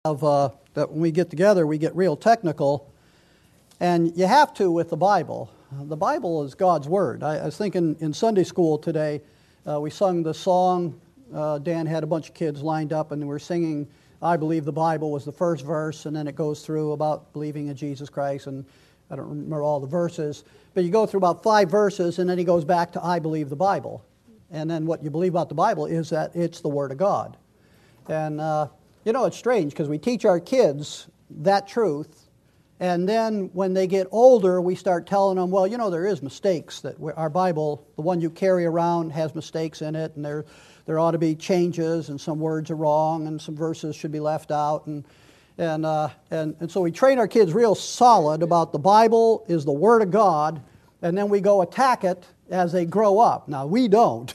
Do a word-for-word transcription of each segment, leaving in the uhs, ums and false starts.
of uh, that when we get together, we get real technical, and you have to with the Bible. The Bible is God's Word. I, I was thinking in Sunday school today, uh, we sung the song. Uh, Dan had a bunch of kids lined up, and we were singing, I believe the Bible was the first verse, and then it goes through about believing in Jesus Christ, and I don't remember all the verses, but you go through about five verses, and then he goes back to I believe the Bible. And then what you believe about the Bible is that it's the Word of God. And, uh, you know, it's strange because we teach our kids that truth, and then when they get older, we start telling them, well, you know, there is mistakes, that our Bible, the one you carry around, has mistakes in it, and there, there ought to be changes, and some words are wrong, and some verses should be left out, and and uh, and and so we train our kids real solid about the Bible is the Word of God, and then we go attack it as they grow up. Now, we don't,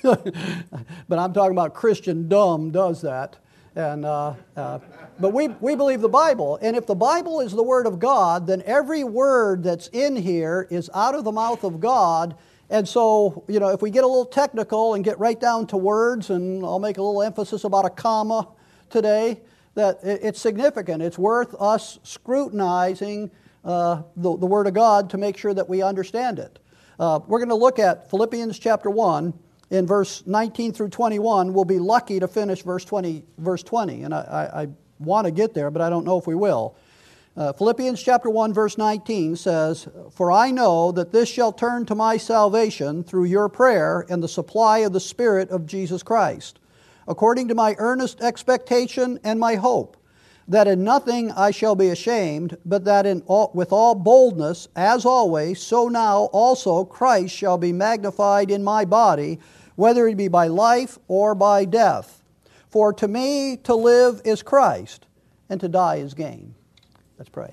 but I'm talking about Christendom does that. And uh, uh, but we we believe the Bible, and if the Bible is the Word of God, then every word that's in here is out of the mouth of God. And so, you know, if we get a little technical and get right down to words, and I'll make a little emphasis about a comma today, that it's significant. It's worth us scrutinizing uh, the, the Word of God to make sure that we understand it. Uh, we're going to look at Philippians chapter one. In verse nineteen through twenty-one, we'll be lucky to finish verse twenty, verse twenty, and I, I, I want to get there, but I don't know if we will. Uh, Philippians chapter one, verse nineteen says, "For I know that this shall turn to my salvation through your prayer and the supply of the Spirit of Jesus Christ, according to my earnest expectation and my hope, that in nothing I shall be ashamed, but that in all, with all boldness, as always, so now also Christ shall be magnified in my body, whether it be by life or by death. For to me to live is Christ, and to die is gain." Let's pray.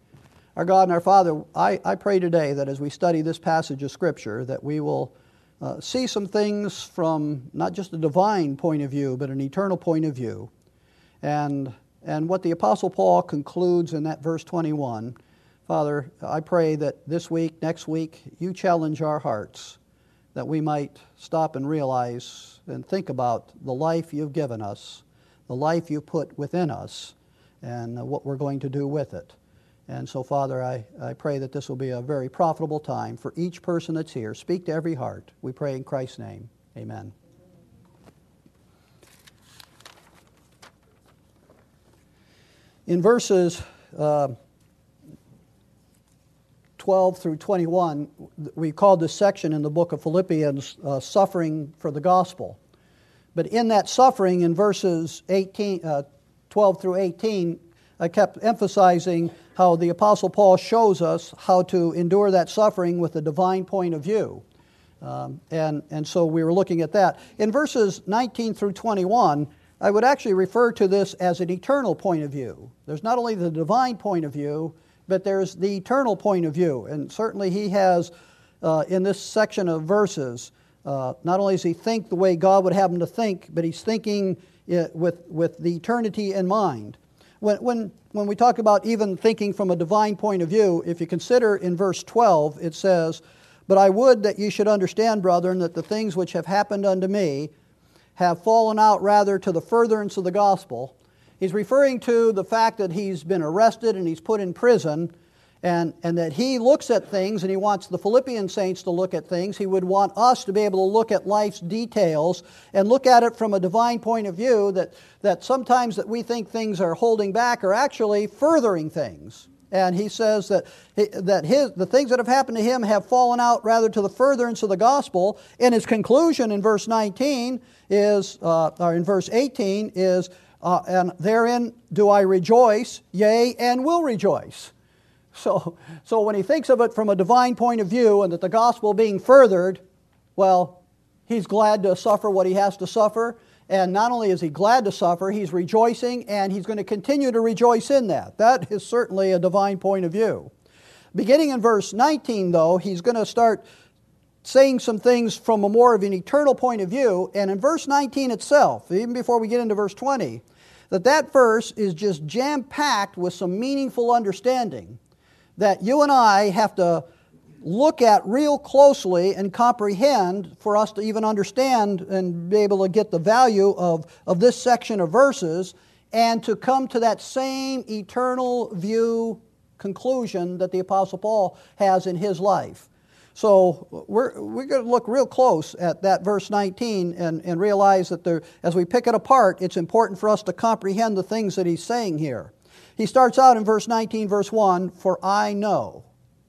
Our God and our Father, I, I pray today that as we study this passage of Scripture, that we will uh, see some things from not just a divine point of view, but an eternal point of view. And And what the Apostle Paul concludes in that verse twenty-one, Father, I pray that this week, next week, you challenge our hearts, that we might stop and realize and think about the life you've given us, the life you put within us, and what we're going to do with it. And so, Father, I, I pray that this will be a very profitable time for each person that's here. Speak to every heart. We pray in Christ's name. Amen. In verses uh, twelve through twenty-one, we called this section in the book of Philippians uh, suffering for the gospel. But in that suffering, in verses eighteen, uh, twelve through eighteen, I kept emphasizing how the Apostle Paul shows us how to endure that suffering with a divine point of view. Um, and, and so we were looking at that. In verses nineteen through twenty-one, I would actually refer to this as an eternal point of view. There's not only the divine point of view, but there's the eternal point of view. And certainly he has, uh, in this section of verses, uh, not only does he think the way God would have him to think, but he's thinking it with, with the eternity in mind. When, when, when we talk about even thinking from a divine point of view, if you consider in verse twelve, it says, "But I would that ye should understand, brethren, that the things which have happened unto me have fallen out rather to the furtherance of the gospel." He's referring to the fact that he's been arrested and he's put in prison, and, and that he looks at things, and he wants the Philippian saints to look at things. He would want us to be able to look at life's details and look at it from a divine point of view, that, that sometimes that we think things are holding back are actually furthering things. And he says that that his the things that have happened to him have fallen out rather to the furtherance of the gospel. And his conclusion in verse nineteen is, uh, or in verse eighteen is, uh, "And therein do I rejoice, yea, and will rejoice." So, so when he thinks of it from a divine point of view, and that the gospel being furthered, well, he's glad to suffer what he has to suffer. And not only is he glad to suffer, he's rejoicing, and he's going to continue to rejoice in that. That is certainly a divine point of view. Beginning in verse nineteen, though, he's going to start saying some things from a more of an eternal point of view. And in verse nineteen itself, even before we get into verse twenty, that that verse is just jam-packed with some meaningful understanding that you and I have to look at real closely and comprehend for us to even understand and be able to get the value of, of this section of verses and to come to that same eternal view conclusion that the Apostle Paul has in his life. So we're, we're going to look real close at that verse nineteen and, and realize that there, as we pick it apart, it's important for us to comprehend the things that he's saying here. He starts out in verse nineteen, verse one, "For I know."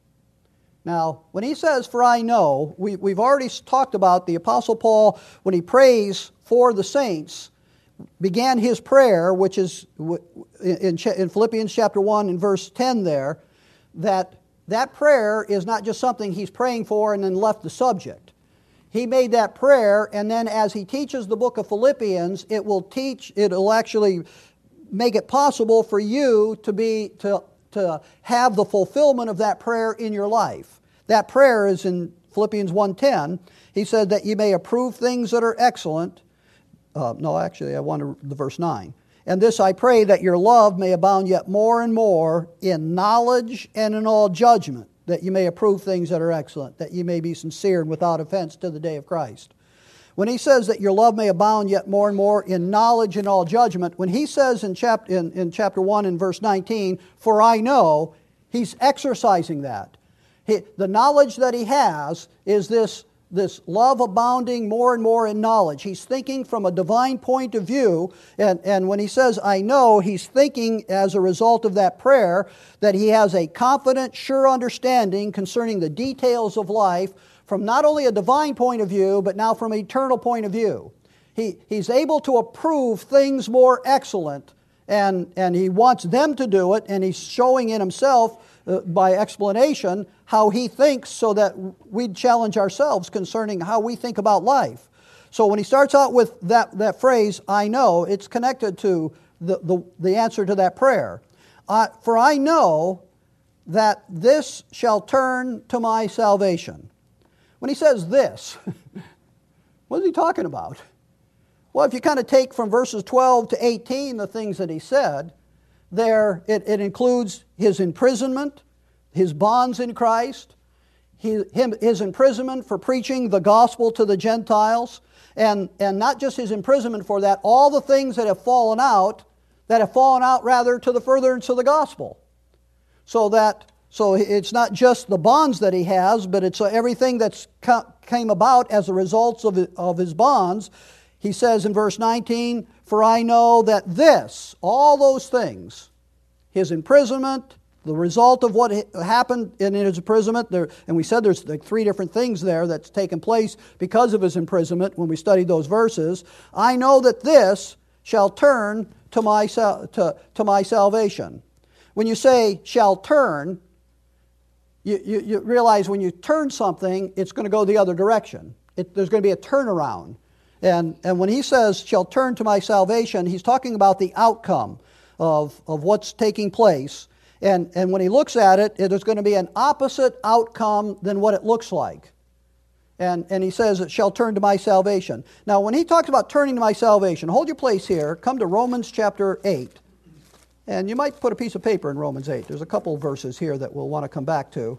Now, when he says, "For I know," we, we've already talked about the Apostle Paul, when he prays for the saints, began his prayer, which is in, in Philippians chapter one and verse ten there, that that prayer is not just something he's praying for and then left the subject. He made that prayer, and then as he teaches the book of Philippians, it will teach, it'll actually make it possible for you to be, to, to have the fulfillment of that prayer in your life. That prayer is in Philippians one ten. He said that you may approve things that are excellent. Uh, no, actually, I wanted the verse nine. "And this I pray, that your love may abound yet more and more in knowledge and in all judgment, that you may approve things that are excellent, that you may be sincere and without offense to the day of Christ." When he says that your love may abound yet more and more in knowledge and all judgment, when he says in, chap- in, in chapter one and verse nineteen, "For I know," he's exercising that. He, the knowledge that he has is this This love abounding more and more in knowledge. He's thinking from a divine point of view, and, and when he says, "I know," he's thinking as a result of that prayer that he has a confident, sure understanding concerning the details of life from not only a divine point of view, but now from an eternal point of view. He, he's able to approve things more excellent, and, and he wants them to do it, and he's showing in himself Uh, by explanation how he thinks, so that we'd challenge ourselves concerning how we think about life. So when he starts out with that, that phrase, "I know," it's connected to the, the, the answer to that prayer. Uh, "For I know that this shall turn to my salvation." When he says this, what is he talking about? Well, if you kind of take from verses twelve to eighteen the things that he said, there it, it includes his imprisonment, his bonds in Christ, his, him, his imprisonment for preaching the gospel to the Gentiles, and, and not just his imprisonment for that, all the things that have fallen out, that have fallen out rather to the furtherance of the gospel. So that so it's not just the bonds that he has, but it's everything that's came about as a result of, of his bonds. He says in verse nineteen, "For I know that this," all those things, his imprisonment, the result of what happened in his imprisonment, there, and we said there's like three different things there that's taken place because of his imprisonment when we studied those verses. "I know that this shall turn to my, to, to my salvation." When you say "shall turn," you, you, you realize when you turn something, it's going to go the other direction. It, there's going to be a turnaround. And, and when he says, "shall turn to my salvation," he's talking about the outcome of, of what's taking place. And, and when he looks at it, it is going to be an opposite outcome than what it looks like. And, and he says, "it shall turn to my salvation." Now, when he talks about turning to my salvation, hold your place here. Come to Romans chapter eight. And you might put a piece of paper in Romans eight. There's a couple of verses here that we'll want to come back to.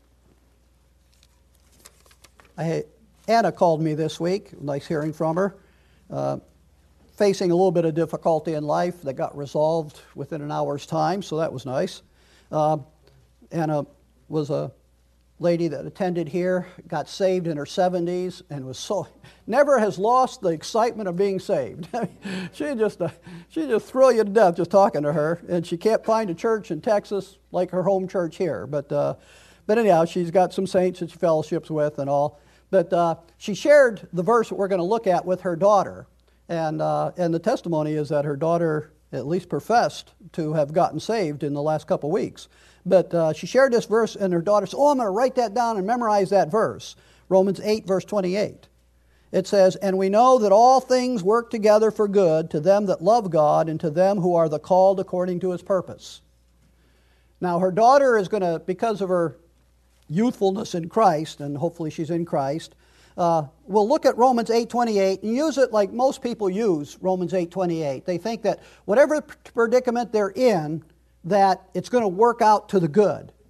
I Anna called me this week. Nice hearing from her. Uh, facing a little bit of difficulty in life that got resolved within an hour's time, so that was nice. Uh, Anna was a lady that attended here, got saved in her seventies, and was so never has lost the excitement of being saved. she just uh, she just thrill you to death just talking to her, and she can't find a church in Texas like her home church here. But uh, but anyhow, she's got some saints that she fellowships with and all. But uh, she shared the verse that we're going to look at with her daughter. And, uh, and the testimony is that her daughter at least professed to have gotten saved in the last couple weeks. But uh, she shared this verse, and her daughter said, "Oh, I'm going to write that down and memorize that verse." Romans eight, verse twenty-eight. It says, "And we know that all things work together for good to them that love God and to them who are the called according to His purpose." Now, her daughter is going to, because of her youthfulness in Christ, and hopefully she's in Christ, uh, we'll look at Romans eight twenty-eight and use it like most people use Romans eight twenty-eight. They think that whatever predicament they're in, that it's going to work out to the good.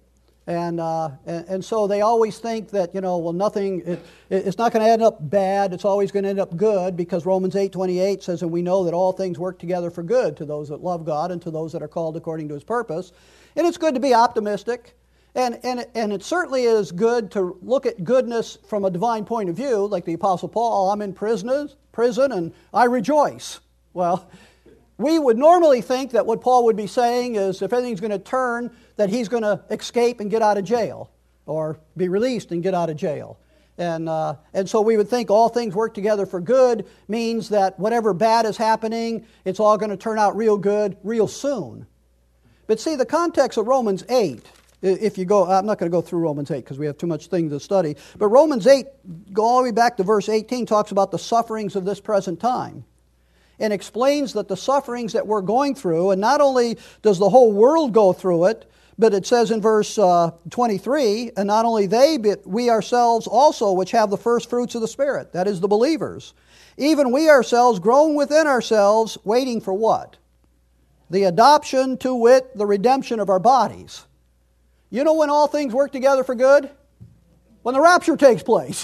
And, uh, and and so they always think that, you know, well, nothing, it, it's not going to end up bad, it's always going to end up good, because Romans eight twenty-eight says, and we know that all things work together for good to those that love God and to those that are called according to His purpose. And it's good to be optimistic, and, and, and it certainly is good to look at goodness from a divine point of view, like the Apostle Paul, I'm in prison, prison and I rejoice. Well, we would normally think that what Paul would be saying is if everything's going to turn, that he's going to escape and get out of jail, or be released and get out of jail. And, uh, and so we would think all things work together for good means that whatever bad is happening, it's all going to turn out real good real soon. But see, the context of Romans eight, if you go, I'm not going to go through Romans eight because we have too much thing to study, but Romans eight, go all the way back to verse eighteen, talks about the sufferings of this present time, and explains that the sufferings that we're going through, and not only does the whole world go through it, but it says in verse uh, twenty-three, and not only they, but we ourselves also, which have the first fruits of the Spirit, that is the believers, even we ourselves groan within ourselves, waiting for what? The adoption, to wit, the redemption of our bodies. You know when all things work together for good? When the rapture takes place.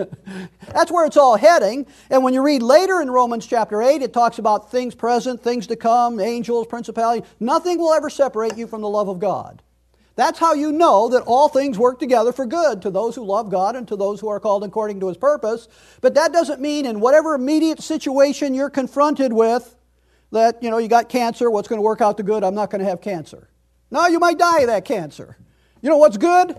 That's where it's all heading. And when you read later in Romans chapter eight, it talks about things present, things to come, angels, principalities. Nothing will ever separate you from the love of God. That's how you know that all things work together for good to those who love God and to those who are called according to His purpose. But that doesn't mean in whatever immediate situation you're confronted with that, you know, you got cancer, what's going to work out the good? I'm not going to have cancer. No, you might die of that cancer. You know what's good?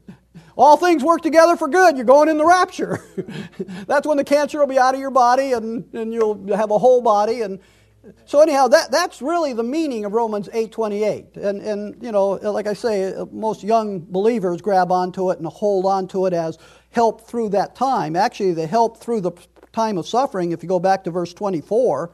All things work together for good. You're going in the rapture. That's when the cancer will be out of your body and, and you'll have a whole body. And so anyhow, that, that's really the meaning of Romans eight twenty-eight. And, and, you know, like I say, most young believers grab onto it and hold onto it as help through that time. Actually, the help through the time of suffering, if you go back to verse twenty-four,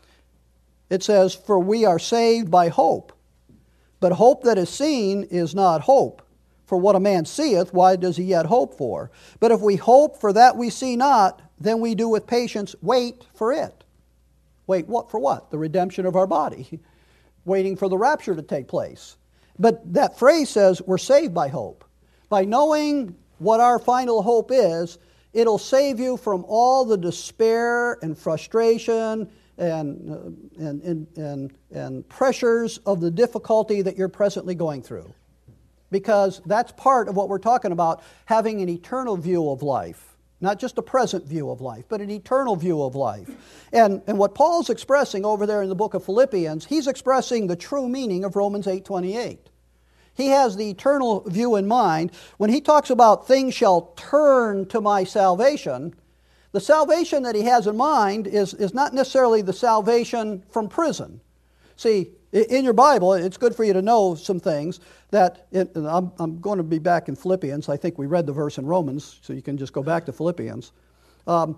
it says, for we are saved by hope. But hope that is seen is not hope. For what a man seeth, why does he yet hope for? But if we hope for that we see not, then we do with patience wait for it. Wait, what for what? The redemption of our body. Waiting for the rapture to take place. But that phrase says we're saved by hope. By knowing what our final hope is, it'll save you from all the despair and frustration and, uh, and, and, and, and pressures of the difficulty that you're presently going through. Because that's part of what we're talking about, having an eternal view of life. Not just a present view of life, but an eternal view of life. And, and what Paul's expressing over there in the book of Philippians, he's expressing the true meaning of Romans eight twenty-eight. He has the eternal view in mind. When he talks about things shall turn to my salvation, the salvation that he has in mind is, is not necessarily the salvation from prison. See, in your Bible, it's good for you to know some things that, it, I'm, I'm going to be back in Philippians. I think we read the verse in Romans, so you can just go back to Philippians. Um,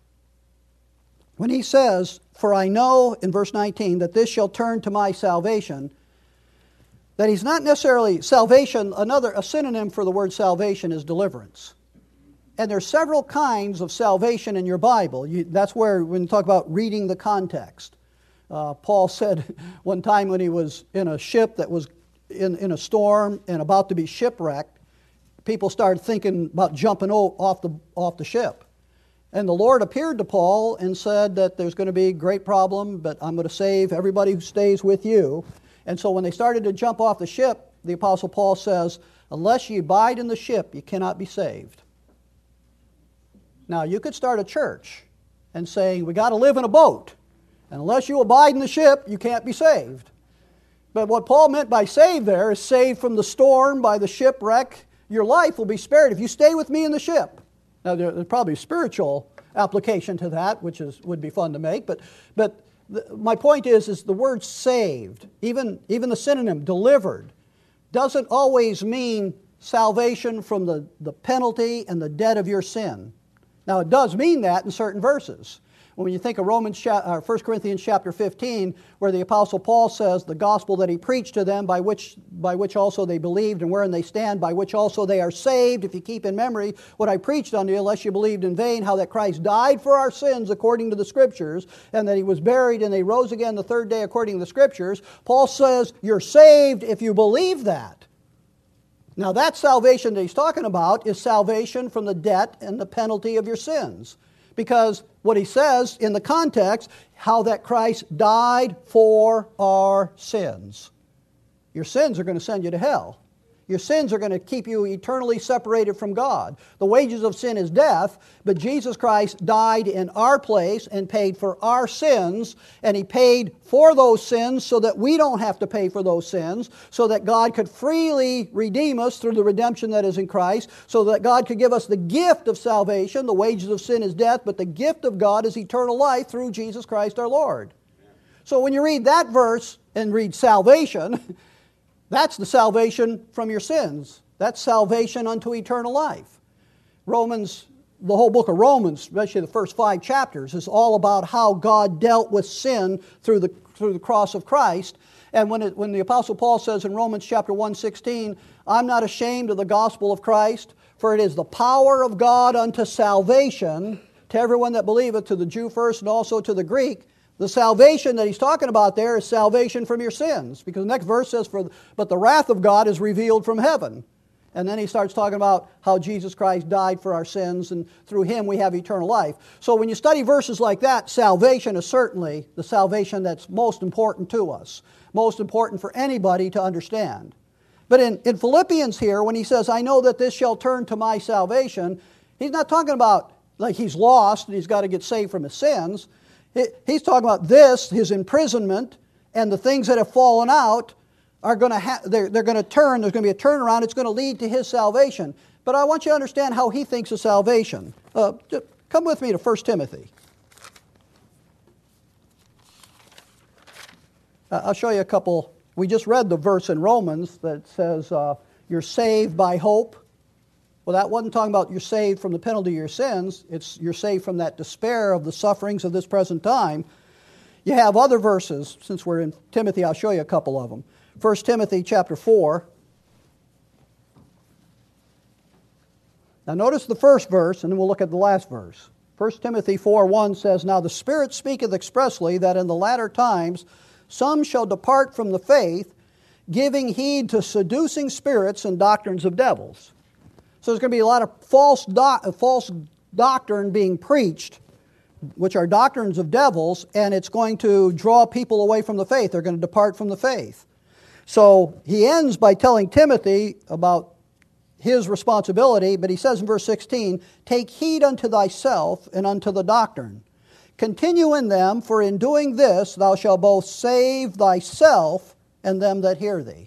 when he says, for I know, in verse nineteen, that this shall turn to my salvation, that he's not necessarily salvation, another, a synonym for the word salvation is deliverance. And there's several kinds of salvation in your Bible. You, that's where, when you talk about reading the context. Uh, Paul said one time when he was in a ship that was in, in a storm and about to be shipwrecked, people started thinking about jumping off the, off the ship. And the Lord appeared to Paul and said that there's going to be a great problem, but I'm going to save everybody who stays with you. And so when they started to jump off the ship, the Apostle Paul says, unless you abide in the ship, you cannot be saved. Now, you could start a church and say, we got to live in a boat. And unless you abide in the ship, you can't be saved. But what Paul meant by saved there is saved from the storm, by the shipwreck. Your life will be spared if you stay with me in the ship. Now, there's probably a spiritual application to that, which is would be fun to make. But, but the, my point is, is the word saved, even, even the synonym delivered, doesn't always mean salvation from the, the penalty and the debt of your sin. Now, it does mean that in certain verses. When you think of Romans, uh, First Corinthians chapter fifteen, where the Apostle Paul says, the gospel that he preached to them, by which, by which also they believed, and wherein they stand, by which also they are saved, if you keep in memory what I preached unto you, unless you believed in vain, how that Christ died for our sins according to the Scriptures, and that he was buried and they rose again the third day according to the Scriptures. Paul says, you're saved if you believe that. Now that salvation that he's talking about is salvation from the debt and the penalty of your sins. Because what he says in the context, how that Christ died for our sins. Your sins are going to send you to hell. Your sins are going to keep you eternally separated from God. The wages of sin is death, but Jesus Christ died in our place and paid for our sins, and He paid for those sins so that we don't have to pay for those sins, so that God could freely redeem us through the redemption that is in Christ, so that God could give us the gift of salvation. The wages of sin is death, but the gift of God is eternal life through Jesus Christ our Lord. So when you read that verse and read salvation, that's the salvation from your sins. That's salvation unto eternal life. Romans, the whole book of Romans, especially the first five chapters, is all about how God dealt with sin through the, through the cross of Christ. And when, it, when the Apostle Paul says in Romans chapter one sixteen, I'm not ashamed of the gospel of Christ, for it is the power of God unto salvation to everyone that believeth, to the Jew first and also to the Greek. The salvation that he's talking about there is salvation from your sins. Because the next verse says, "For but the wrath of God is revealed from heaven." And then he starts talking about how Jesus Christ died for our sins, and through Him we have eternal life. So when you study verses like that, salvation is certainly the salvation that's most important to us. Most important for anybody to understand. But in, in Philippians here, when he says, I know that this shall turn to my salvation, he's not talking about like he's lost and he's got to get saved from his sins. He's talking about this, his imprisonment, and the things that have fallen out are going to ha- they're, they're going to turn. There's going to be a turnaround. It's going to lead to his salvation. But I want you to understand how he thinks of salvation. Uh, come with me to First Timothy. Uh, I'll show you a couple. We just read the verse in Romans that says uh, you're saved by hope. Well, that wasn't talking about you're saved from the penalty of your sins. It's you're saved from that despair of the sufferings of this present time. You have other verses. Since we're in Timothy, I'll show you a couple of them. First Timothy chapter four. Now notice the first verse, and then we'll look at the last verse. First Timothy four one says, Now the Spirit speaketh expressly that in the latter times some shall depart from the faith, giving heed to seducing spirits and doctrines of devils. So there's going to be a lot of false, do- false doctrine being preached, which are doctrines of devils, and it's going to draw people away from the faith. They're going to depart from the faith. So he ends by telling Timothy about his responsibility, but he says in verse sixteen, Take heed unto thyself and unto the doctrine. Continue in them, for in doing this thou shalt both save thyself and them that hear thee.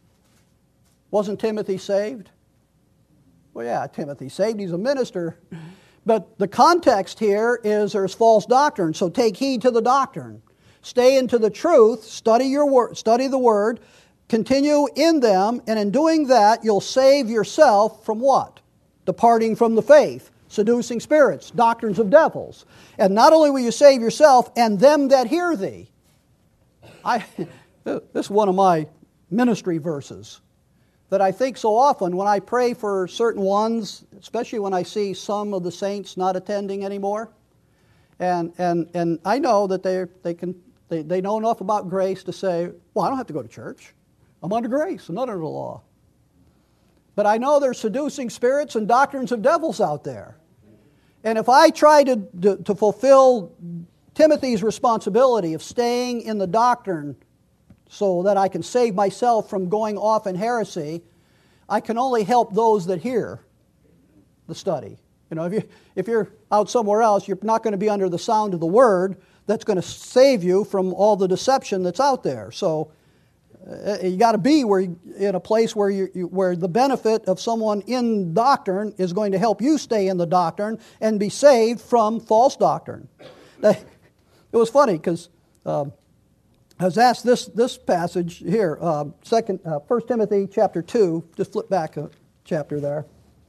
Wasn't Timothy saved? Well, yeah, Timothy's saved. He's a minister. But the context here is there's false doctrine. So take heed to the doctrine. Stay into the truth. Study your word. Study the Word. Continue in them. And in doing that, you'll save yourself from what? Departing from the faith. Seducing spirits. Doctrines of devils. And not only will you save yourself, and them that hear thee. I, this is one of my ministry verses that I think so often when I pray for certain ones, especially when I see some of the saints not attending anymore. And and and I know that they they can they, they know enough about grace to say, well, I don't have to go to church. I'm under grace, I'm not under the law. But I know there's seducing spirits and doctrines of devils out there. And if I try to, to, to fulfill Timothy's responsibility of staying in the doctrine so that I can save myself from going off in heresy, I can only help those that hear the study. You know, if, you, if you're out somewhere else, you're not going to be under the sound of the Word that's going to save you from all the deception that's out there. So uh, you got to be where you, in a place where you, you where the benefit of someone in doctrine is going to help you stay in the doctrine and be saved from false doctrine. It was funny because uh, I was asked this this passage here, uh, second, uh, First Timothy chapter two. Just flip back a chapter there.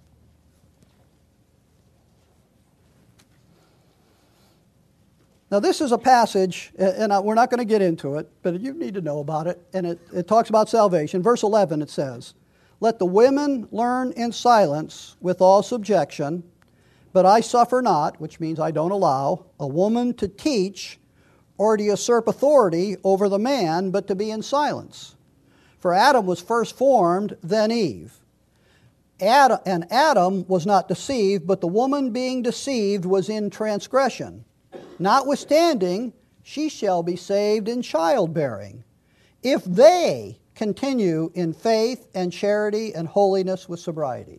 Now this is a passage, and we're not going to get into it, but you need to know about it. And it, it talks about salvation. Verse eleven it says, "Let the women learn in silence with all subjection, but I suffer not," which means I don't allow, "a woman to teach or to usurp authority over the man, but to be in silence. For Adam was first formed, then Eve. Adam, and Adam was not deceived, but the woman being deceived was in transgression. Notwithstanding, she shall be saved in childbearing, if they continue in faith and charity and holiness with sobriety.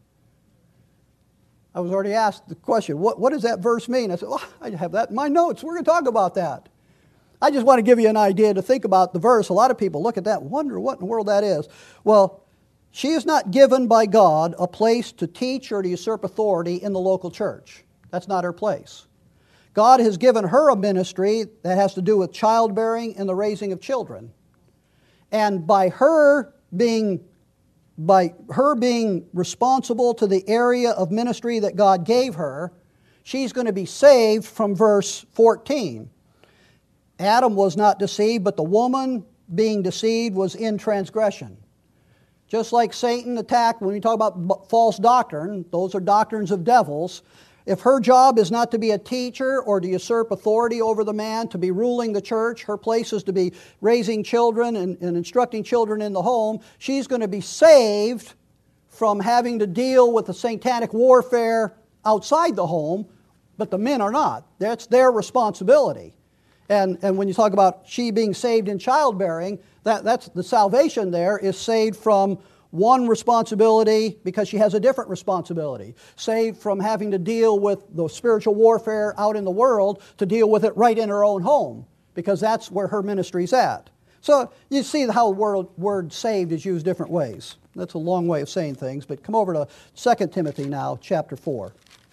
I was already asked the question, what, what does that verse mean? I said, well, I have that in my notes. We're going to talk about that. I just want to give you an idea to think about the verse. A lot of people look at that and wonder what in the world that is. Well, she is not given by God a place to teach or to usurp authority in the local church. That's not her place. God has given her a ministry that has to do with childbearing and the raising of children. And by her being by her being responsible to the area of ministry that God gave her, she's going to be saved from verse fourteen. Adam was not deceived, but the woman being deceived was in transgression. Just like Satan attacked, when we talk about false doctrine, those are doctrines of devils. If her job is not to be a teacher or to usurp authority over the man, to be ruling the church, her place is to be raising children and, and instructing children in the home, she's going to be saved from having to deal with the satanic warfare outside the home, but the men are not. That's their responsibility. And, and when you talk about she being saved in childbearing, that, that's the salvation there is saved from one responsibility because she has a different responsibility. Saved from having to deal with the spiritual warfare out in the world to deal with it right in her own home, because that's where her ministry's at. So you see how the word, word saved is used different ways. That's a long way of saying things, but come over to Second Timothy now, chapter four.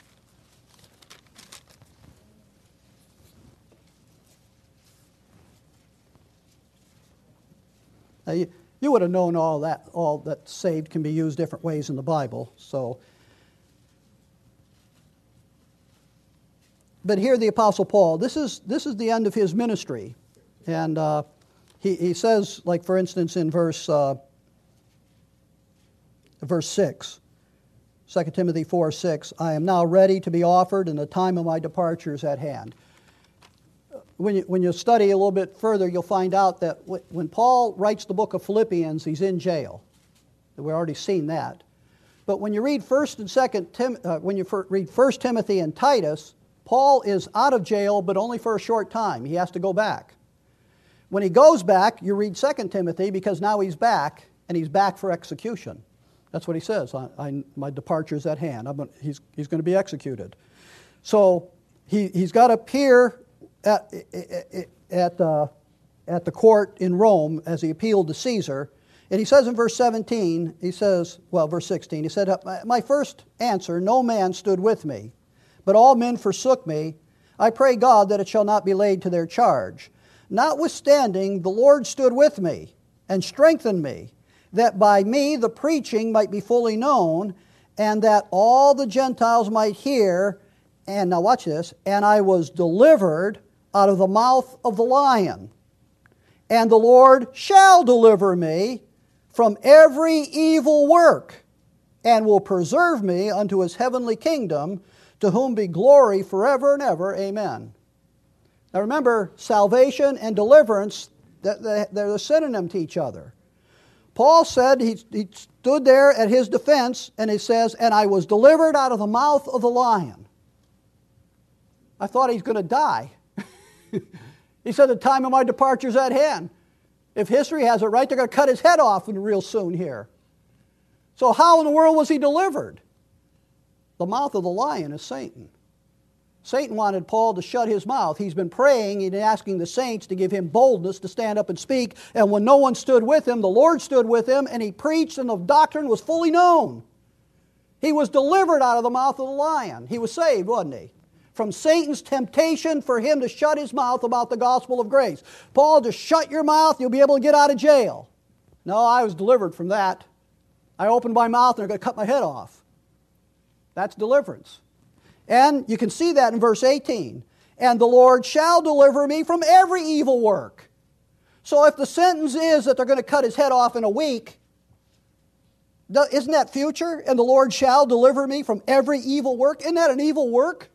Now you, you would have known all that, all that saved can be used different ways in the Bible. So, but here the Apostle Paul, this is this is the end of his ministry, and uh, he he says, like for instance in verse uh, verse six, Second Timothy four six, I am now ready to be offered, and the time of my departure is at hand. When you, when you study a little bit further, you'll find out that when Paul writes the book of Philippians, he's in jail. We've already seen that. But when you read First and Second, Tim, uh, when you read First Timothy and Titus, Paul is out of jail, but only for a short time. He has to go back. When he goes back, you read Second Timothy because now he's back, and he's back for execution. That's what he says. I, I, my departure's at hand. I'm, he's he's going to be executed. So he he's got to appear At, at, uh, at the court in Rome as he appealed to Caesar. And he says in verse seventeen, he says, well, verse sixteen, he said, my first answer, no man stood with me, but all men forsook me. I pray God that it shall not be laid to their charge. Notwithstanding, the Lord stood with me and strengthened me, that by me the preaching might be fully known, and that all the Gentiles might hear. And now watch this, and I was delivered out of the mouth of the lion. And the Lord shall deliver me from every evil work, and will preserve me unto his heavenly kingdom, to whom be glory forever and ever. Amen. Now remember, salvation and deliverance, they're a synonym to each other. Paul said, he, he stood there at his defense, and he says, and I was delivered out of the mouth of the lion. I thought he's going to die. He said, the time of my departure is at hand. If history has it right, they're going to cut his head off real soon here. So how in the world was he delivered? The mouth of the lion is Satan. Satan wanted Paul to shut his mouth. He's been praying and asking the saints to give him boldness to stand up and speak. And when no one stood with him, the Lord stood with him, and he preached, and the doctrine was fully known. He was delivered out of the mouth of the lion. He was saved, wasn't he? From Satan's temptation for him to shut his mouth about the gospel of grace. Paul, just shut your mouth, you'll be able to get out of jail. No, I was delivered from that. I opened my mouth and they're going to cut my head off. That's deliverance. And you can see that in verse eighteen. And the Lord shall deliver me from every evil work. So if the sentence is that they're going to cut his head off in a week, isn't that future? And the Lord shall deliver me from every evil work. Isn't that an evil work?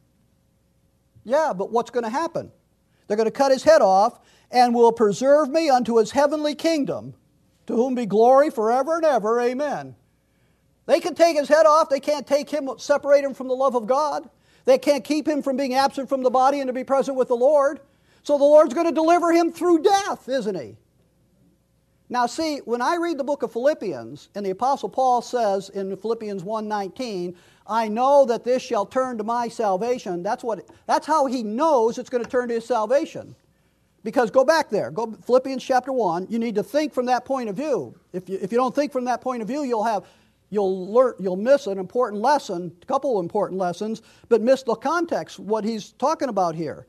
Yeah, but what's going to happen? They're going to cut his head off, and will preserve me unto his heavenly kingdom, to whom be glory forever and ever. Amen. They can take his head off. They can't take him, separate him from the love of God. They can't keep him from being absent from the body and to be present with the Lord. So the Lord's going to deliver him through death, isn't he? Now see, when I read the book of Philippians, and the Apostle Paul says in Philippians one nineteen, I know that this shall turn to my salvation. That's what. That's how he knows it's going to turn to his salvation. Because go back there, go Philippians chapter one. You need to think from that point of view. If you if you don't think from that point of view, you'll have you'll learn you'll miss an important lesson, a couple of important lessons, but miss the context, what he's talking about here.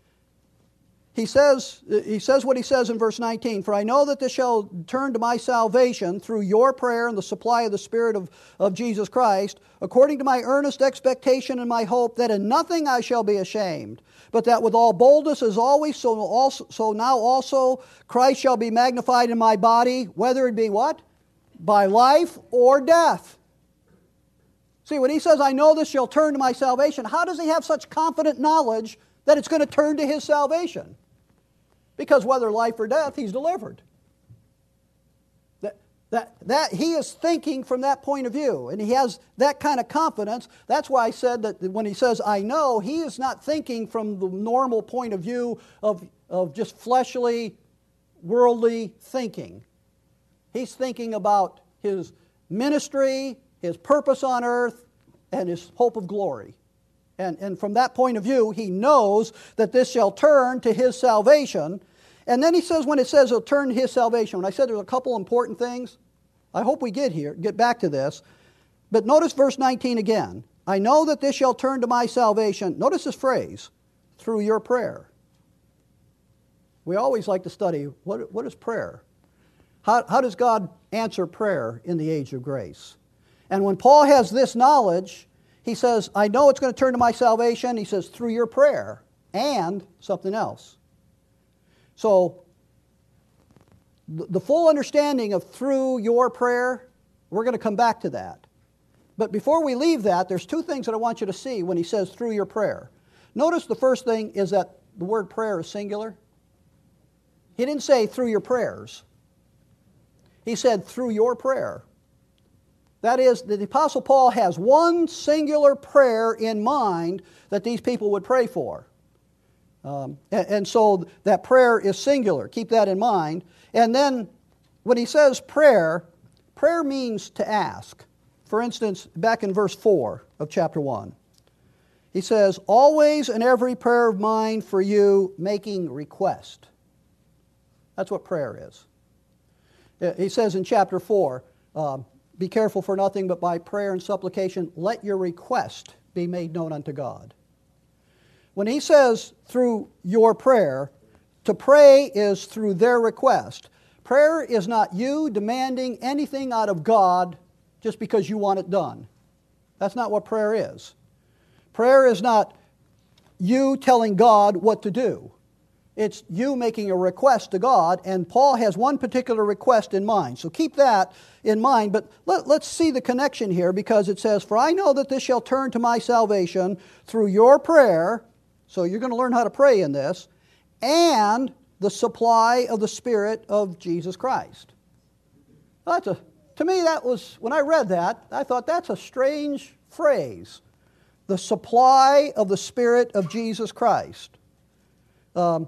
He says, he says what he says in verse nineteen, for I know that this shall turn to my salvation through your prayer and the supply of the Spirit of, of Jesus Christ, according to my earnest expectation and my hope that in nothing I shall be ashamed, but that with all boldness as always, so, also, so now also Christ shall be magnified in my body, whether it be what? By life or death. See, when he says, I know this shall turn to my salvation, how does he have such confident knowledge that it's going to turn to his salvation? Because whether life or death, he's delivered. That, that, that he is thinking from that point of view, and he has that kind of confidence. That's why I said that when he says, I know, he is not thinking from the normal point of view of, of just fleshly, worldly thinking. He's thinking about his ministry, his purpose on earth, and his hope of glory. And, and from that point of view, he knows that this shall turn to his salvation. And then he says, when it says it'll turn to his salvation, when I said there's a couple important things, I hope we get here, get back to this. But notice verse nineteen again. I know that this shall turn to my salvation. Notice this phrase, through your prayer. We always like to study, what, what is prayer? How, how does God answer prayer in the age of grace? And when Paul has this knowledge, he says, I know it's going to turn to my salvation. He says, through your prayer and something else. So, the full understanding of through your prayer, we're going to come back to that. But before we leave that, there's two things that I want you to see when he says through your prayer. Notice the first thing is that the word prayer is singular. He didn't say through your prayers. He said through your prayer. That is, the Apostle Paul has one singular prayer in mind that these people would pray for. Um, and, and so that prayer is singular. Keep that in mind. And then when he says prayer, prayer means to ask. For instance, back in verse four of chapter one, he says, always in every prayer of mine for you, making request. That's what prayer is. He says in chapter four, um, be careful for nothing, but by prayer and supplication, let your request be made known unto God. When he says through your prayer, to pray is through their request. Prayer is not you demanding anything out of God just because you want it done. That's not what prayer is. Prayer is not you telling God what to do. It's you making a request to God, and Paul has one particular request in mind. So keep that in mind, but let, let's see the connection here, because it says, for I know that this shall turn to my salvation through your prayer, so you're going to learn how to pray in this, and the supply of the Spirit of Jesus Christ. Well, that's a, to me, that was, when I read that, I thought that's a strange phrase. The supply of the Spirit of Jesus Christ. Um,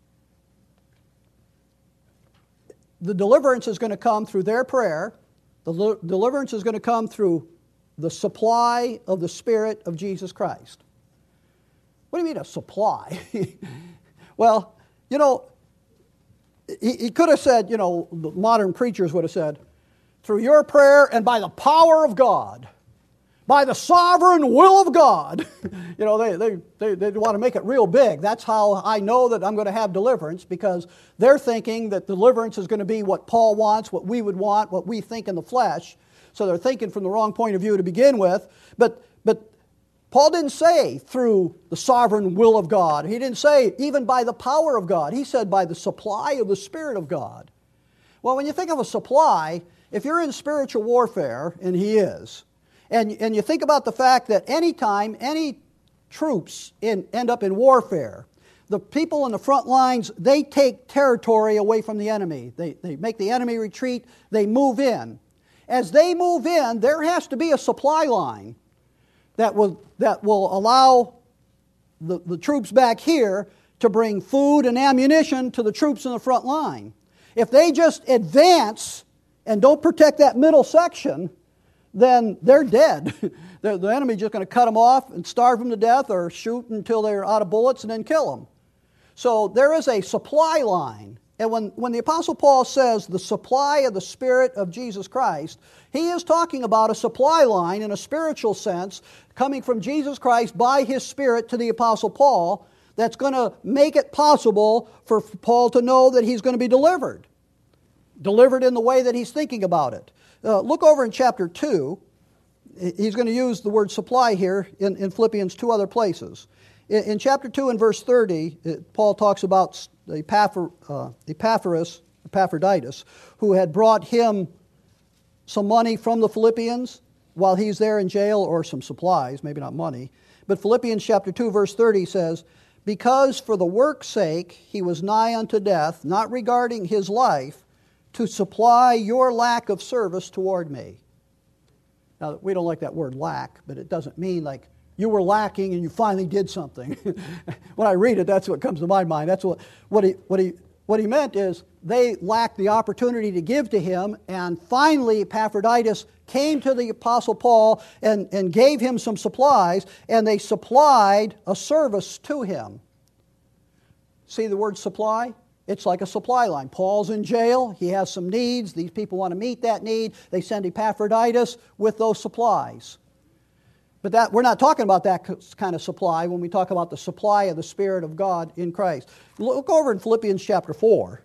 The deliverance is going to come through their prayer. The li- deliverance is going to come through the supply of the Spirit of Jesus Christ. What do you mean a supply? Well, you know, he, he could have said, you know, the modern preachers would have said, through your prayer and by the power of God, by the sovereign will of God. You know, they, they, they, they want to make it real big. That's how I know that I'm going to have deliverance, because they're thinking that deliverance is going to be what Paul wants, what we would want, what we think in the flesh. So they're thinking from the wrong point of view to begin with. But, but Paul didn't say through the sovereign will of God. He didn't say even by the power of God. He said by the supply of the Spirit of God. Well, when you think of a supply, if you're in spiritual warfare, and he is, And, and you think about the fact that any time any troops in, end up in warfare, the people in the front lines, they take territory away from the enemy. They, they make the enemy retreat. They move in. As they move in, there has to be a supply line that will, that will allow the, the troops back here to bring food and ammunition to the troops in the front line. If they just advance and don't protect that middle section, then they're dead. the, the enemy's just going to cut them off and starve them to death, or shoot until they're out of bullets and then kill them. So there is a supply line. And when, when the Apostle Paul says the supply of the Spirit of Jesus Christ, he is talking about a supply line in a spiritual sense coming from Jesus Christ by His Spirit to the Apostle Paul that's going to make it possible for Paul to know that he's going to be delivered. Delivered in the way that he's thinking about it. Uh, look over in chapter two. He's going to use the word supply here in, in Philippians two other places. In, in chapter two and verse thirty, it, Paul talks about Epaphras, uh, Epaphras, Epaphroditus, who had brought him some money from the Philippians while he's there in jail, or some supplies, maybe not money. But Philippians chapter two verse thirty says, "Because for the work's sake he was nigh unto death, not regarding his life, to supply your lack of service toward me." Now, we don't like that word lack, but it doesn't mean like you were lacking and you finally did something. When I read it, that's what comes to my mind. That's what, what, he, what, he, what he meant is they lacked the opportunity to give to him, and finally Epaphroditus came to the Apostle Paul and, and gave him some supplies, and they supplied a service to him. See the word supply? It's like a supply line. Paul's in jail. He has some needs. These people want to meet that need. They send Epaphroditus with those supplies. But that we're not talking about that kind of supply when we talk about the supply of the Spirit of God in Christ. Look over in Philippians chapter four.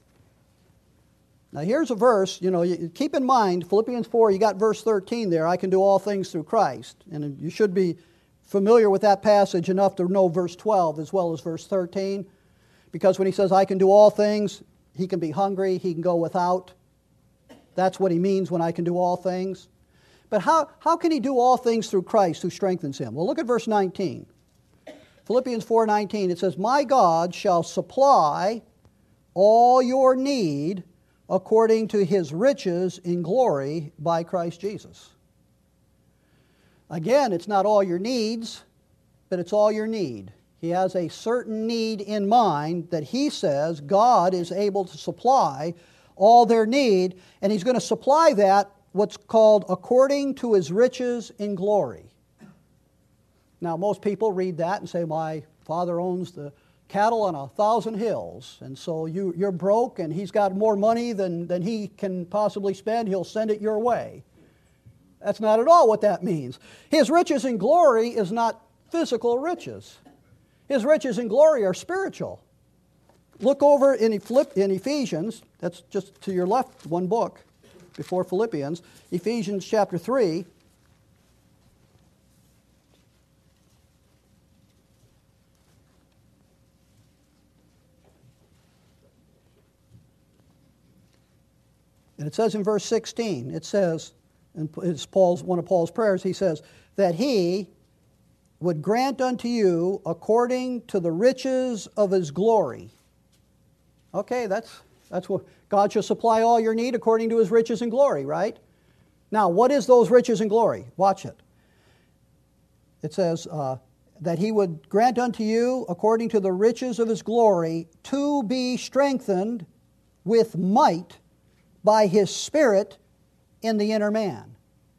Now here's a verse, you know, you, keep in mind, Philippians four, you got verse thirteen there, I can do all things through Christ. And you should be familiar with that passage enough to know verse twelve as well as verse thirteen. Because when he says, I can do all things, he can be hungry, he can go without. That's what he means when I can do all things. But how, how can he do all things through Christ who strengthens him? Well, look at verse nineteen. Philippians four nineteen, it says, "My God shall supply all your need according to His riches in glory by Christ Jesus." Again, it's not all your needs, but it's all your need. He has a certain need in mind that he says God is able to supply all their need, and He's going to supply that, what's called according to His riches in glory. Now, most people read that and say, my Father owns the cattle on a thousand hills, and so you, you're broke and He's got more money than, than He can possibly spend. He'll send it your way. That's not at all what that means. His riches in glory is not physical riches. His riches in glory are spiritual. Look over in Ephesians, that's just to your left, one book before Philippians, Ephesians chapter three. And it says in verse sixteen, it says, and it's Paul's, one of Paul's prayers, he says, that He would grant unto you according to the riches of His glory. Okay, that's, that's what, God shall supply all your need according to His riches and glory, right? Now, what is those riches and glory? Watch it. It says, uh, that He would grant unto you according to the riches of His glory to be strengthened with might by His Spirit in the inner man.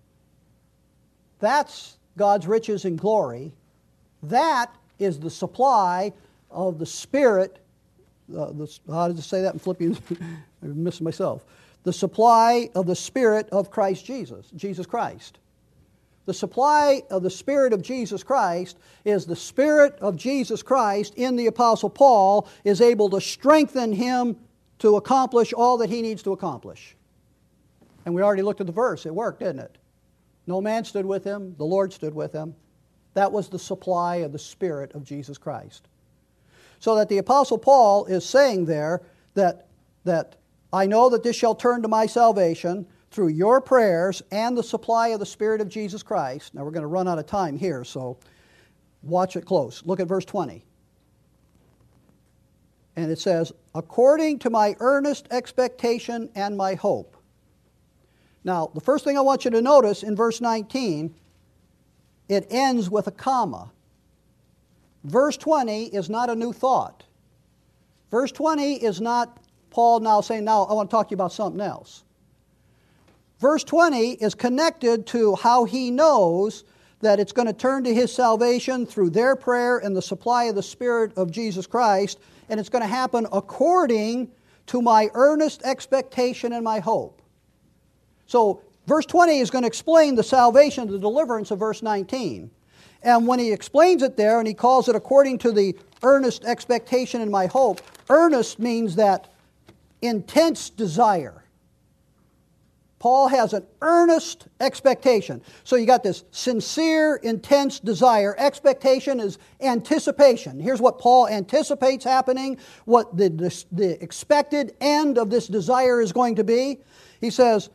That's God's riches and glory. That is the supply of the Spirit. Uh, the, how did it say that in Philippians? I missed myself. The supply of the Spirit of Christ Jesus, Jesus Christ. The supply of the Spirit of Jesus Christ is the Spirit of Jesus Christ in the Apostle Paul is able to strengthen him to accomplish all that he needs to accomplish. And we already looked at the verse. It worked, didn't it? No man stood with him. The Lord stood with him. That was the supply of the Spirit of Jesus Christ. So that the Apostle Paul is saying there that, that I know that this shall turn to my salvation through your prayers and the supply of the Spirit of Jesus Christ. Now we're going to run out of time here, so watch it close. Look at verse twenty. And it says, according to my earnest expectation and my hope. Now, the first thing I want you to notice in verse nineteen, it ends with a comma. Verse twenty is not a new thought. Verse twenty is not Paul now saying, now I want to talk to you about something else. Verse twenty is connected to how he knows that it's going to turn to his salvation through their prayer and the supply of the Spirit of Jesus Christ, and it's going to happen according to my earnest expectation and my hope. So verse twenty is going to explain the salvation, the deliverance of verse nineteen. And when he explains it there, and he calls it according to the earnest expectation and my hope, earnest means that intense desire. Paul has an earnest expectation. So you got this sincere, intense desire. Expectation is anticipation. Here's what Paul anticipates happening, what the, the, the expected end of this desire is going to be. He says,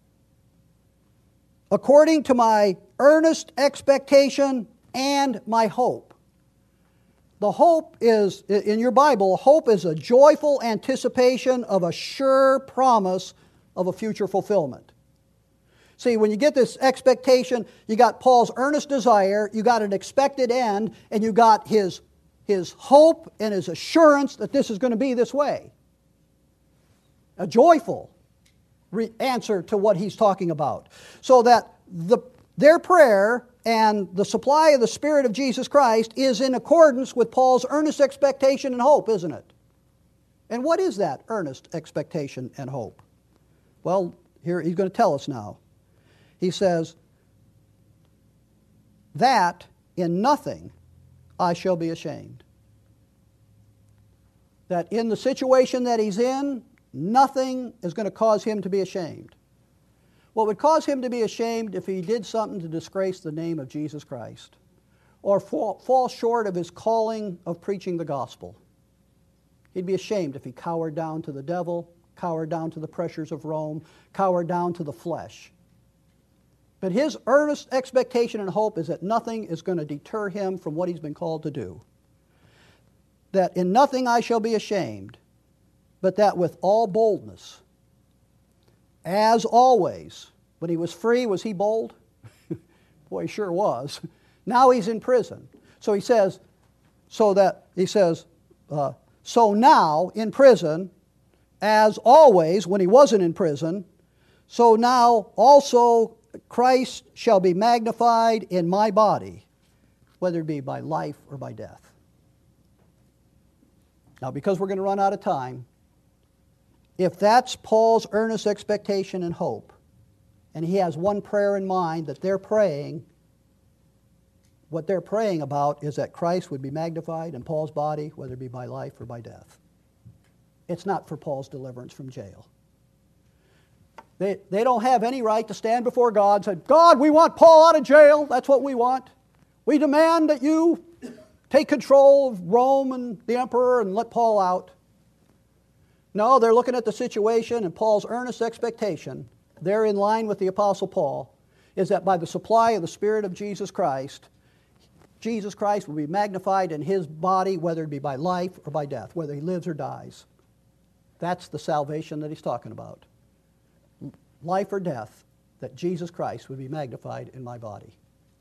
according to my earnest expectation and my hope. The hope is, in your Bible, hope is a joyful anticipation of a sure promise of a future fulfillment. See, when you get this expectation, you got Paul's earnest desire, you got an expected end, and you got his, his hope and his assurance that this is going to be this way. A joyful re- answer to what he's talking about. So that the, their prayer and the supply of the Spirit of Jesus Christ is in accordance with Paul's earnest expectation and hope, isn't it? And what is that earnest expectation and hope? Well, here he's going to tell us now. He says, that in nothing I shall be ashamed. That in the situation that he's in, nothing is going to cause him to be ashamed. What would cause him to be ashamed if he did something to disgrace the name of Jesus Christ or fall, fall short of his calling of preaching the gospel. He'd be ashamed if he cowered down to the devil, cowered down to the pressures of Rome, cowered down to the flesh. But his earnest expectation and hope is that nothing is going to deter him from what he's been called to do. That in nothing I shall be ashamed, but that with all boldness, as always. When he was free, was he bold? Boy, he sure was. Now he's in prison. So he says, so that, he says, uh, so now in prison, as always, when he wasn't in prison, so now also Christ shall be magnified in my body, whether it be by life or by death. Now, because we're going to run out of time, if that's Paul's earnest expectation and hope, and he has one prayer in mind that they're praying, what they're praying about is that Christ would be magnified in Paul's body, whether it be by life or by death. It's not for Paul's deliverance from jail. They, they don't have any right to stand before God and say, God, we want Paul out of jail. That's what we want. We demand that you take control of Rome and the emperor and let Paul out. No, they're looking at the situation, and Paul's earnest expectation, they're in line with the Apostle Paul, is that by the supply of the Spirit of Jesus Christ, Jesus Christ will be magnified in his body, whether it be by life or by death, whether he lives or dies. That's the salvation that he's talking about. Life or death, that Jesus Christ would be magnified in my body.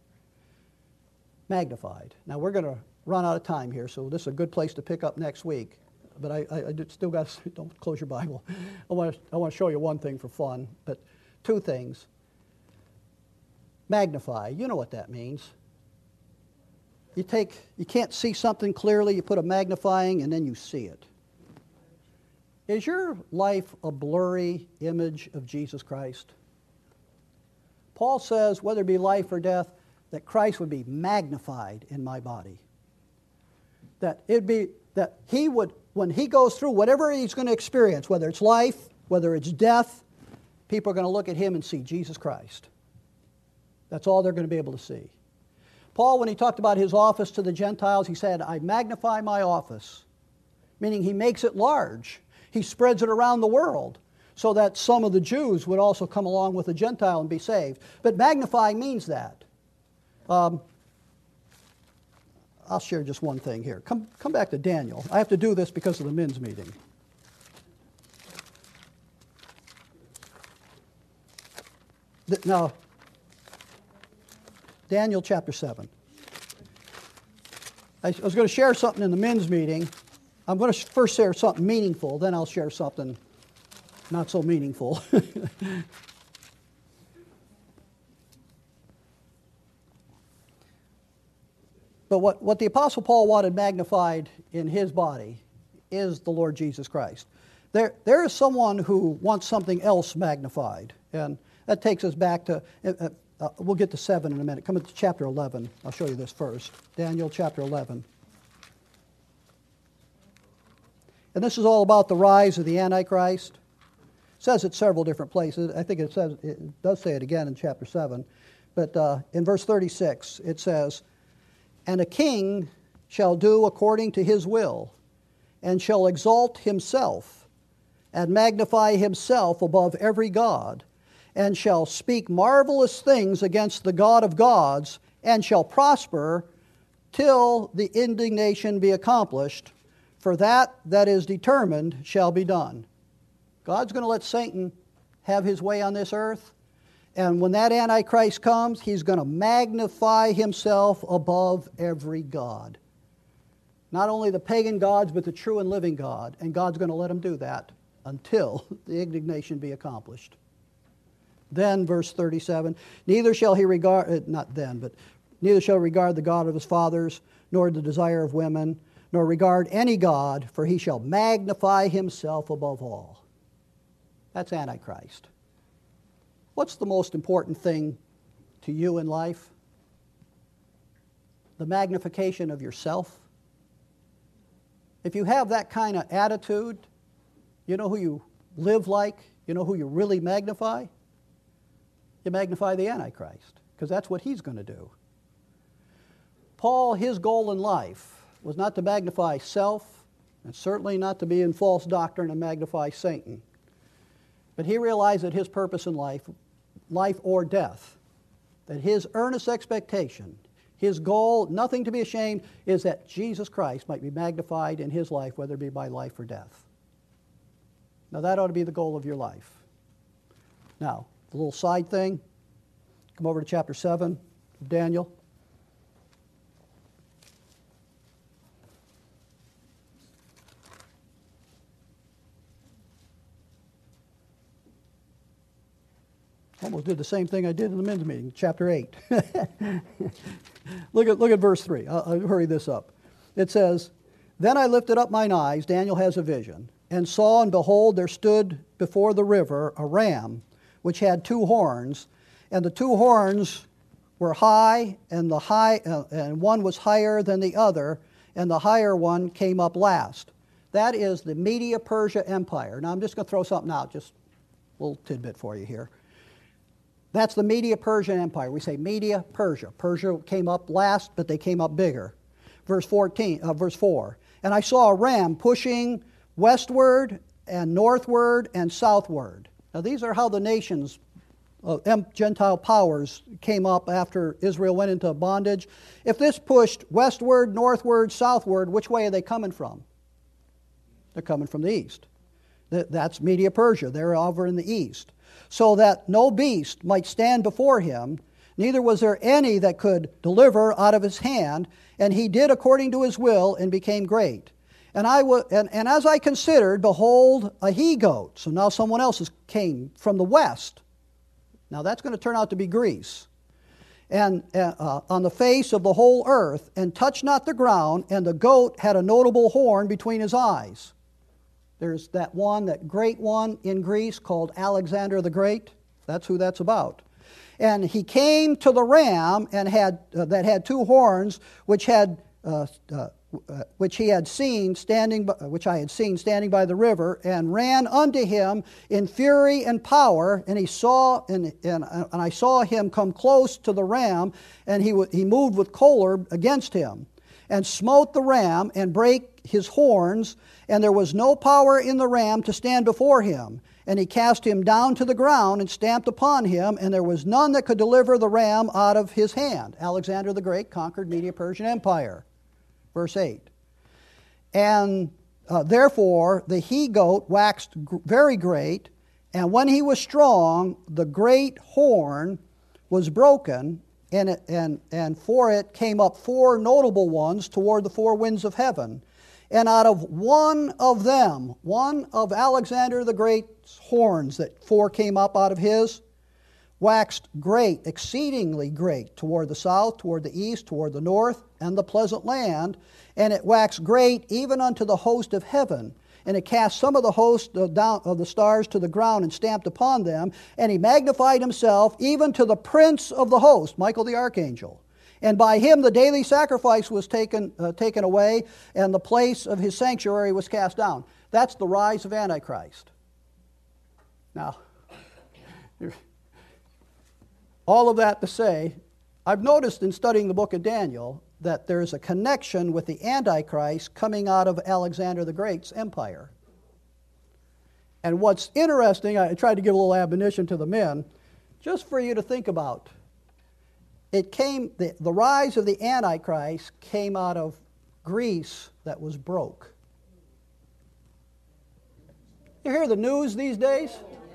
Magnified. Now we're going to run out of time here, so this is a good place to pick up next week. But I, I, I still got to, don't close your Bible. I want to I want to show you one thing for fun, but two things. Magnify, you know what that means. You take, you can't see something clearly, you put a magnifying and then you see it. Is your life a blurry image of Jesus Christ? Paul says, whether it be life or death, that Christ would be magnified in my body. That it'd be, that he would, when he goes through whatever he's going to experience, whether it's life, whether it's death, people are going to look at him and see Jesus Christ. That's all they're going to be able to see. Paul, when he talked about his office to the Gentiles, he said, I magnify my office, meaning he makes it large. He spreads it around the world so that some of the Jews would also come along with the Gentile and be saved. But magnify means that. Um, I'll share just one thing here. Come, come back to Daniel. I have to do this because of the men's meeting. th- now, Daniel chapter seven. I was going to share something in the men's meeting. I'm going to first share something meaningful, then I'll share something not so meaningful. But what, what the Apostle Paul wanted magnified in his body is the Lord Jesus Christ. There, there is someone who wants something else magnified, and that takes us back to, uh, uh, we'll get to seven in a minute. Come to chapter eleven. I'll show you this first. Daniel chapter eleven. And this is all about the rise of the Antichrist. It says it several different places. I think it says it does say it again in chapter seven. But uh, in verse thirty-six, it says, "And a king shall do according to his will, and shall exalt himself, and magnify himself above every god, and shall speak marvelous things against the God of gods, and shall prosper till the indignation be accomplished, for that that is determined shall be done." God's going to let Satan have his way on this earth, and when that Antichrist comes, he's going to magnify himself above every god. Not only the pagan gods, but the true and living God, and God's going to let him do that until the indignation be accomplished. Then, verse thirty-seven, "Neither shall he regard," not then, but "neither shall regard the God of his fathers, nor the desire of women, nor regard any god, for he shall magnify himself above all." That's Antichrist. What's the most important thing to you in life? The magnification of yourself? If you have that kind of attitude, you know who you live like, you know who you really magnify? You magnify the Antichrist, because that's what he's going to do. Paul, his goal in life was not to magnify self, and certainly not to be in false doctrine and magnify Satan. But he realized that his purpose in life, life or death, that his earnest expectation, his goal, nothing to be ashamed, is that Jesus Christ might be magnified in his life, whether it be by life or death. Now that ought to be the goal of your life. Now, the little side thing, come over to chapter seven of Daniel. Almost did the same thing I did in the men's meeting, chapter eight. look at look at verse three. I'll, I'll hurry this up. It says, "Then I lifted up mine eyes," Daniel has a vision, "and saw, and behold, there stood before the river a ram, which had two horns, and the two horns were high, and the high uh, and one was higher than the other, and the higher one came up last." That is the Media-Persia Empire. Now I'm just going to throw something out, just a little tidbit for you here. That's the Media-Persian Empire. We say Media-Persia. Persia came up last, but they came up bigger. Verse fourteen, uh, verse four. "And I saw a ram pushing westward and northward and southward." Now these are how the nations, uh, Gentile powers, came up after Israel went into bondage. If this pushed westward, northward, southward, which way are they coming from? They're coming from the east. That's Media-Persia. They're over in the east. "So that no beast might stand before him, neither was there any that could deliver out of his hand, and he did according to his will, and became great. And I w- and, and as I considered, behold, a he-goat." So now someone else has came from the west. Now that's going to turn out to be Greece. "And uh, uh, on the face of the whole earth, and touched not the ground, and the goat had a notable horn between his eyes." There's that one, that great one in Greece called Alexander the Great. That's who that's about. "And he came to the ram and had uh, that had two horns, which had uh, uh, uh, which he had seen standing, by, which I had seen standing by the river, and ran unto him in fury and power. And he saw, and and, and I saw him come close to the ram, and he w- he moved with choler against him, and smote the ram, and brake his horns, and there was no power in the ram to stand before him. And he cast him down to the ground, and stamped upon him, and there was none that could deliver the ram out of his hand." Alexander the Great conquered Media-Persian Empire. Verse eight. "And uh, therefore the he-goat waxed g- very great, And when he was strong, the great horn was broken, and, it, and, and for it came up four notable ones toward the four winds of heaven. And out of one of them, one of Alexander the Great's horns that four came up out of his, waxed great, exceedingly great, toward the south, toward the east, toward the north, and the pleasant land. And it waxed great even unto the host of heaven. And it cast some of the host of, down, of the stars to the ground and stamped upon them. And he magnified himself even to the prince of the host, Michael the archangel. And by him the daily sacrifice was taken, uh, taken away, and the place of his sanctuary was cast down. That's the rise of Antichrist. Now, all of that to say, I've noticed in studying the book of Daniel that there's a connection with the Antichrist coming out of Alexander the Great's empire. And what's interesting, I tried to give a little admonition to the men, just for you to think about. It came, the, the rise of the Antichrist came out of Greece that was broke. You hear the news these days?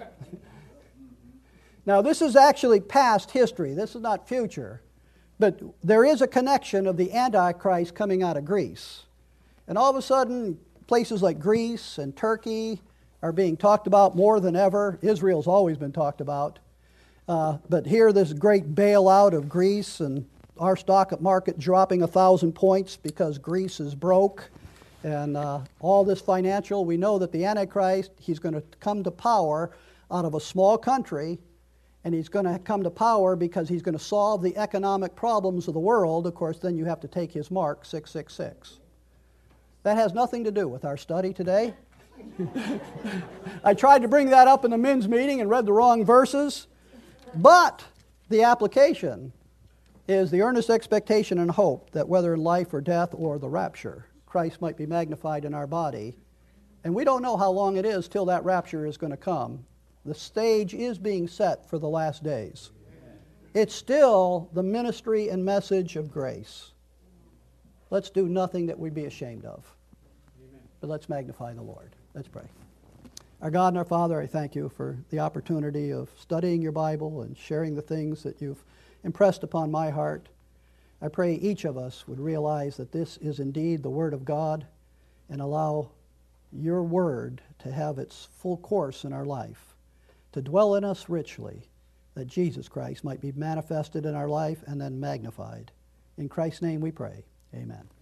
Now, this is actually past history. This is not future. But there is a connection of the Antichrist coming out of Greece. And all of a sudden, places like Greece and Turkey are being talked about more than ever. Israel's always been talked about. Uh, but here, this great bailout of Greece, and our stock market dropping a thousand points because Greece is broke. And uh, all this financial, we know that the Antichrist, he's going to come to power out of a small country. And he's going to come to power because he's going to solve the economic problems of the world. Of course, then you have to take his mark, six six six. That has nothing to do with our study today. I tried to bring that up in the men's meeting and read the wrong verses. But the application is the earnest expectation and hope that whether in life or death or the rapture, Christ might be magnified in our body. And we don't know how long it is till that rapture is going to come. The stage is being set for the last days. It's still the ministry and message of grace. Let's do nothing that we'd be ashamed of. Amen. But let's magnify the Lord. Let's pray. Our God and our Father, I thank you for the opportunity of studying your Bible and sharing the things that you've impressed upon my heart. I pray each of us would realize that this is indeed the Word of God and allow your Word to have its full course in our life, to dwell in us richly, that Jesus Christ might be manifested in our life and then magnified. In Christ's name we pray. Amen.